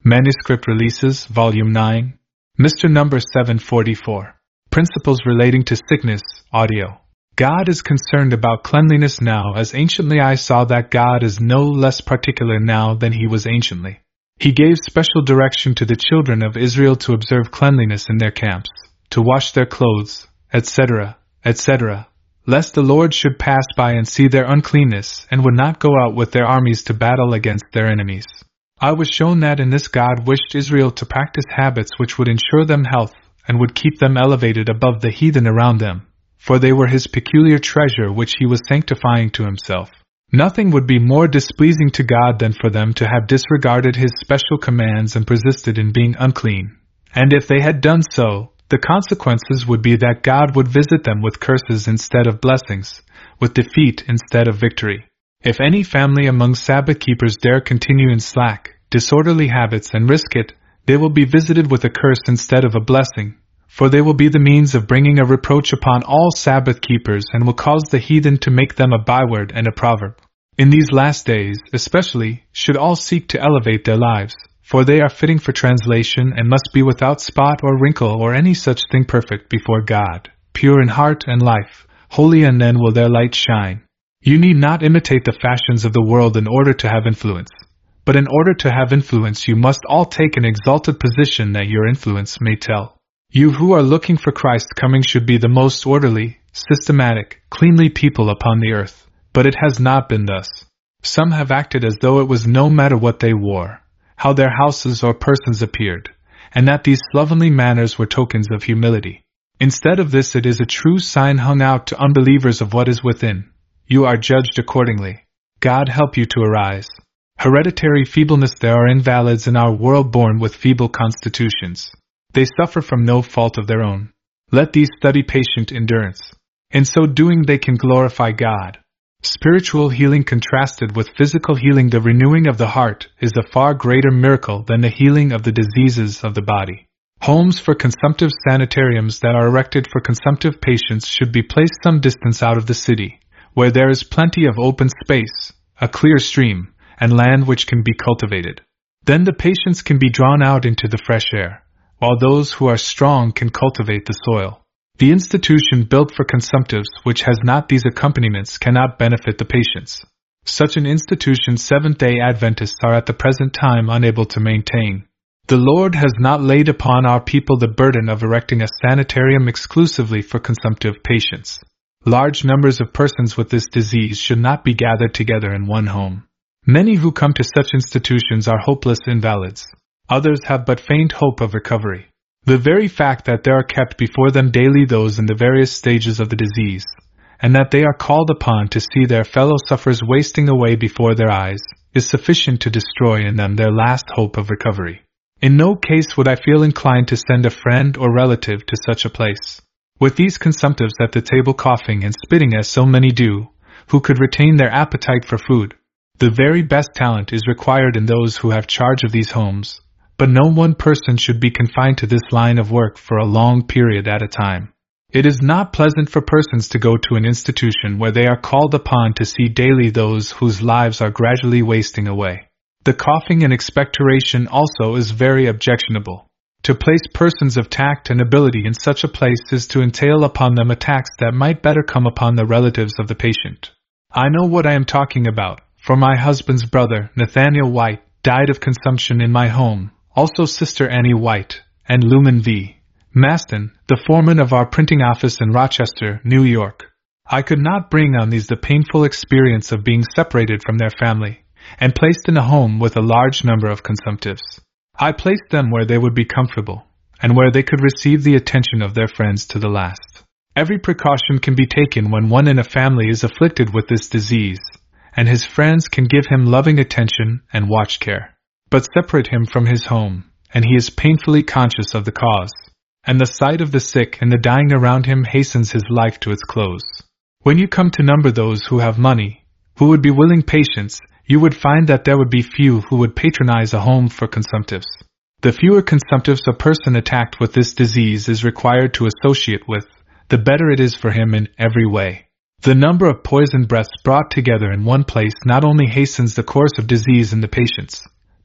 Manuscript Releases, Volume 9. Mr. Number 744. Principles Relating to Sickness, Audio. God is concerned about cleanliness now, as anciently I saw that God is no less particular now than he was anciently. He gave special direction to the children of Israel to observe cleanliness in their camps, to wash their clothes, etc., etc., lest the Lord should pass by and see their uncleanness, and would not go out with their armies to battle against their enemies. I was shown that in this God wished Israel to practice habits which would ensure them health, and would keep them elevated above the heathen around them, for they were his peculiar treasure which he was sanctifying to himself. Nothing would be more displeasing to God than for them to have disregarded his special commands and persisted in being unclean. And if they had done so, the consequences would be that God would visit them with curses instead of blessings, with defeat instead of victory. If any family among Sabbath keepers dare continue in slack, disorderly habits and risk it, they will be visited with a curse instead of a blessing, for they will be the means of bringing a reproach upon all Sabbath keepers and will cause the heathen to make them a byword and a proverb. In these last days, especially, should all seek to elevate their lives, for they are fitting for translation and must be without spot or wrinkle or any such thing, perfect before God, pure in heart and life, holy, and then will their light shine. You need not imitate the fashions of the world in order to have influence. But in order to have influence, you must all take an exalted position that your influence may tell. You who are looking for Christ's coming should be the most orderly, systematic, cleanly people upon the earth, but it has not been thus. Some have acted as though it was no matter what they wore, how their houses or persons appeared, and that these slovenly manners were tokens of humility. Instead of this, it is a true sign hung out to unbelievers of what is within. You are judged accordingly. God help you to arise. Hereditary feebleness. There are invalids in our world born with feeble constitutions. They suffer from no fault of their own. Let these study patient endurance. In so doing they can glorify God. Spiritual healing contrasted with physical healing, the renewing of the heart, is a far greater miracle than the healing of the diseases of the body. Homes for consumptive sanitariums that are erected for consumptive patients should be placed some distance out of the city, where there is plenty of open space, a clear stream, and land which can be cultivated. Then the patients can be drawn out into the fresh air, while those who are strong can cultivate the soil. The institution built for consumptives which has not these accompaniments cannot benefit the patients. Such an institution Seventh-day Adventists are at the present time unable to maintain. The Lord has not laid upon our people the burden of erecting a sanitarium exclusively for consumptive patients. Large numbers of persons with this disease should not be gathered together in one home. Many who come to such institutions are hopeless invalids. Others have but faint hope of recovery. The very fact that there are kept before them daily those in the various stages of the disease, and that they are called upon to see their fellow sufferers wasting away before their eyes, is sufficient to destroy in them their last hope of recovery. In no case would I feel inclined to send a friend or relative to such a place. With these consumptives at the table coughing and spitting as so many do, who could retain their appetite for food, the very best talent is required in those who have charge of these homes, but no one person should be confined to this line of work for a long period at a time. It is not pleasant for persons to go to an institution where they are called upon to see daily those whose lives are gradually wasting away. The coughing and expectoration also is very objectionable. To place persons of tact and ability in such a place is to entail upon them attacks that might better come upon the relatives of the patient. I know what I am talking about, for my husband's brother, Nathaniel White, died of consumption in my home, also Sister Annie White, and Luman V. Maston, the foreman of our printing office in Rochester, New York. I could not bring on these the painful experience of being separated from their family, and placed in a home with a large number of consumptives. I placed them where they would be comfortable, and where they could receive the attention of their friends to the last. Every precaution can be taken when one in a family is afflicted with this disease, and his friends can give him loving attention and watch care. But separate him from his home, and he is painfully conscious of the cause, and the sight of the sick and the dying around him hastens his life to its close. When you come to number those who have money, who would be willing patients, you would find that there would be few who would patronize a home for consumptives. The fewer consumptives a person attacked with this disease is required to associate with, the better it is for him in every way. The number of poisoned breaths brought together in one place not only hastens the course of disease in the patients,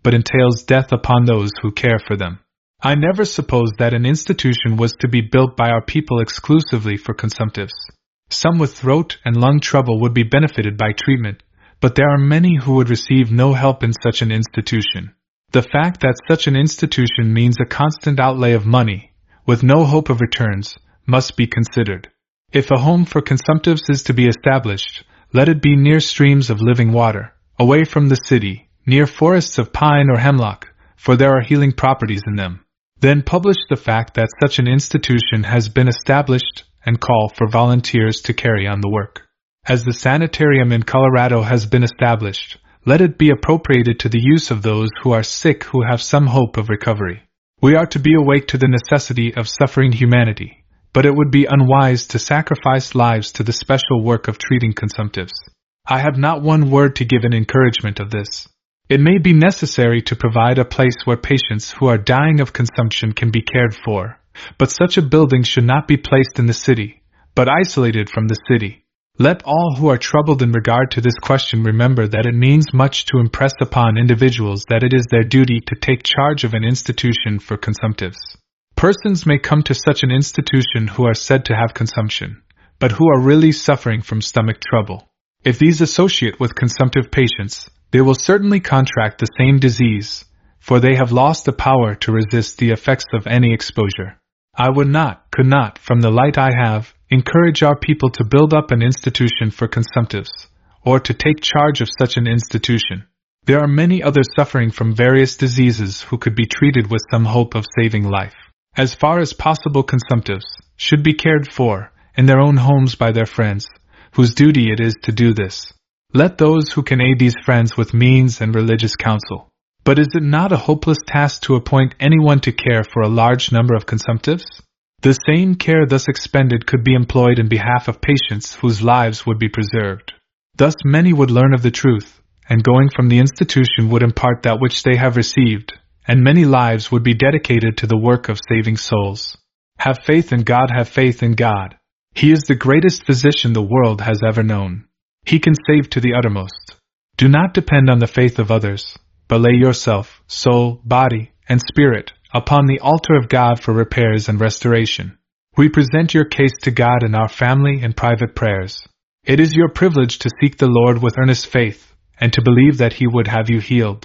but entails death upon those who care for them. I never supposed that an institution was to be built by our people exclusively for consumptives. Some with throat and lung trouble would be benefited by treatment, but there are many who would receive no help in such an institution. The fact that such an institution means a constant outlay of money, with no hope of returns, must be considered. If a home for consumptives is to be established, let it be near streams of living water, away from the city, near forests of pine or hemlock, for there are healing properties in them. Then publish the fact that such an institution has been established and call for volunteers to carry on the work. As the sanitarium in Colorado has been established, let it be appropriated to the use of those who are sick who have some hope of recovery. We are to be awake to the necessity of suffering humanity, but it would be unwise to sacrifice lives to the special work of treating consumptives. I have not one word to give in encouragement of this. It may be necessary to provide a place where patients who are dying of consumption can be cared for, but such a building should not be placed in the city, but isolated from the city. Let all who are troubled in regard to this question remember that it means much to impress upon individuals that it is their duty to take charge of an institution for consumptives. Persons may come to such an institution who are said to have consumption, but who are really suffering from stomach trouble. If these associate with consumptive patients, they will certainly contract the same disease, for they have lost the power to resist the effects of any exposure. I could not, from the light I have, encourage our people to build up an institution for consumptives, or to take charge of such an institution. There are many others suffering from various diseases who could be treated with some hope of saving life. As far as possible, consumptives should be cared for in their own homes by their friends, whose duty it is to do this. Let those who can aid these friends with means and religious counsel. But is it not a hopeless task to appoint anyone to care for a large number of consumptives? The same care thus expended could be employed in behalf of patients whose lives would be preserved. Thus many would learn of the truth, and going from the institution would impart that which they have received, and many lives would be dedicated to the work of saving souls. Have faith in God, have faith in God. He is the greatest physician the world has ever known. He can save to the uttermost. Do not depend on the faith of others, but lay yourself, soul, body, and spirit, upon the altar of God for repairs and restoration. We present your case to God in our family and private prayers. It is your privilege to seek the Lord with earnest faith, and to believe that He would have you healed.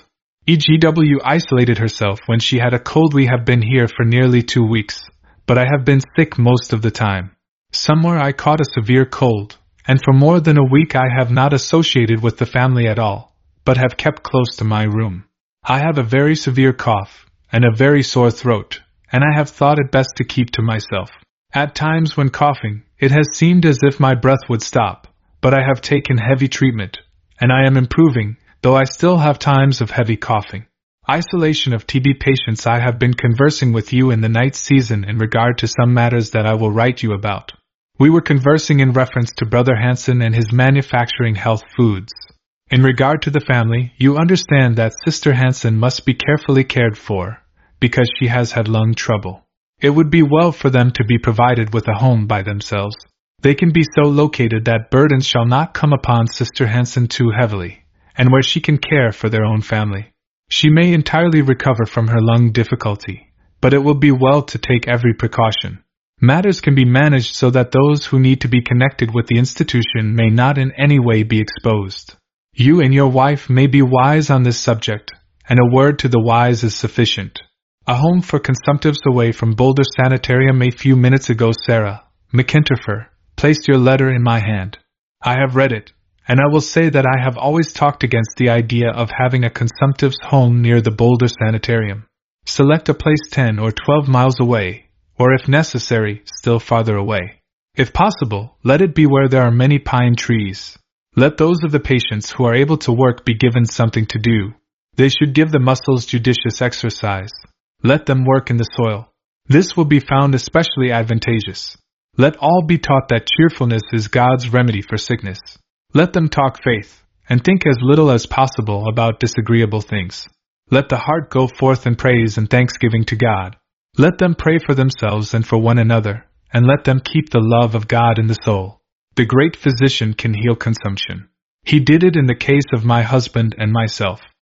EGW isolated herself when she had a cold. We have been here for nearly 2 weeks, but I have been sick most of the time. Somewhere I caught a severe cold, and for more than a week I have not associated with the family at all, but have kept close to my room. I have a very severe cough, and a very sore throat, and I have thought it best to keep to myself. At times when coughing, it has seemed as if my breath would stop, but I have taken heavy treatment, and I am improving, though I still have times of heavy coughing. Isolation of TB patients. I have been conversing with you in the night season in regard to some matters that I will write you about. We were conversing in reference to Brother Hansen and his manufacturing health foods. In regard to the family, you understand that Sister Hansen must be carefully cared for, because she has had lung trouble. It would be well for them to be provided with a home by themselves. They can be so located that burdens shall not come upon Sister Hansen too heavily, and where she can care for their own family. She may entirely recover from her lung difficulty, but it will be well to take every precaution. Matters can be managed so that those who need to be connected with the institution may not in any way be exposed. You and your wife may be wise on this subject, and a word to the wise is sufficient. A home for consumptives away from Boulder Sanitarium. A few minutes ago Sarah McIntyre placed your letter in my hand. I have read it, and I will say that I have always talked against the idea of having a consumptives home near the Boulder Sanitarium. Select a place 10 or 12 miles away, or if necessary, still farther away. If possible, let it be where there are many pine trees. Let those of the patients who are able to work be given something to do. They should give the muscles judicious exercise. Let them work in the soil. This will be found especially advantageous. Let all be taught that cheerfulness is God's remedy for sickness. Let them talk faith, and think as little as possible about disagreeable things. Let the heart go forth in praise and thanksgiving to God. Let them pray for themselves and for one another, and let them keep the love of God in the soul. The great physician can heal consumption. He did it in the case of my husband and myself.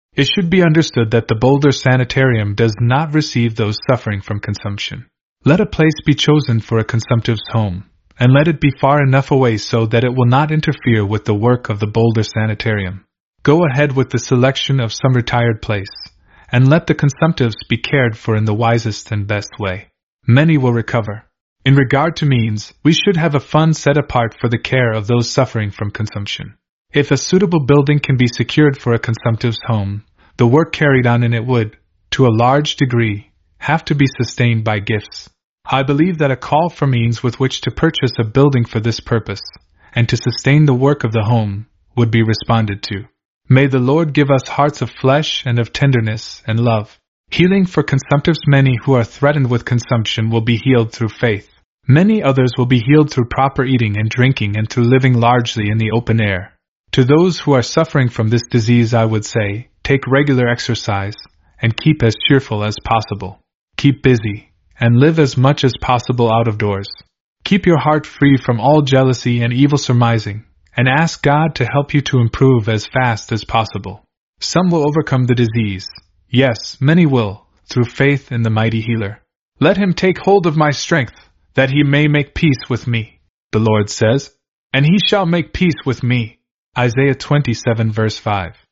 It should be understood that the Boulder Sanitarium does not receive those suffering from consumption. Let a place be chosen for a consumptive's home, and let it be far enough away so that it will not interfere with the work of the Boulder Sanitarium. Go ahead with the selection of some retired place, and let the consumptives be cared for in the wisest and best way. Many will recover. In regard to means, we should have a fund set apart for the care of those suffering from consumption. If a suitable building can be secured for a consumptive's home, the work carried on in it would, to a large degree, have to be sustained by gifts. I believe that a call for means with which to purchase a building for this purpose, and to sustain the work of the home, would be responded to. May the Lord give us hearts of flesh and of tenderness and love. Healing for consumptives. Many who are threatened with consumption will be healed through faith. Many others will be healed through proper eating and drinking and through living largely in the open air. To those who are suffering from this disease I would say, take regular exercise, and keep as cheerful as possible. Keep busy, and live as much as possible out of doors. Keep your heart free from all jealousy and evil surmising, and ask God to help you to improve as fast as possible. Some will overcome the disease. Yes, many will, through faith in the mighty healer. Let him take hold of my strength, that he may make peace with me, the Lord says, and he shall make peace with me. Isaiah 27 verse 5.